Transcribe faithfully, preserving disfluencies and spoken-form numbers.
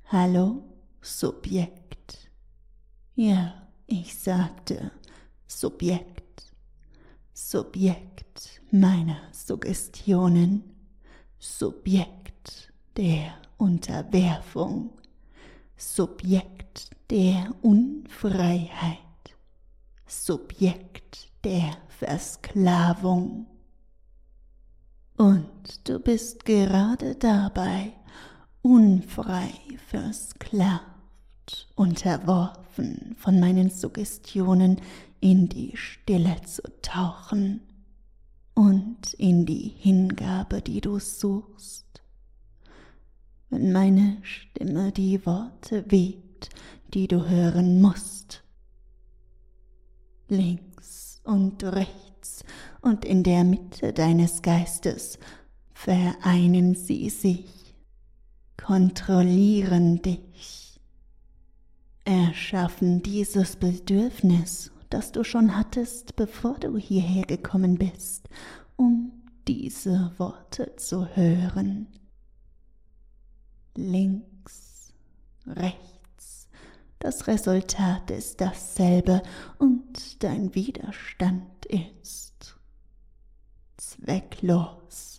Hallo, Subjekt. Ja, ich sagte Subjekt. Subjekt meiner Suggestionen. Subjekt der Unterwerfung. Subjekt der Unfreiheit. Subjekt der Versklavung. Und du bist gerade dabei, unfrei versklavt, unterworfen von meinen Suggestionen in die Stille zu tauchen und in die Hingabe, die du suchst. Wenn meine Stimme die Worte webt, die du hören musst, links und rechts und in der Mitte deines Geistes vereinen sie sich, kontrollieren dich, erschaffen dieses Bedürfnis, das du schon hattest, bevor du hierher gekommen bist, um diese Worte zu hören. Links, rechts, das Resultat ist dasselbe und dein Widerstand ist zwecklos.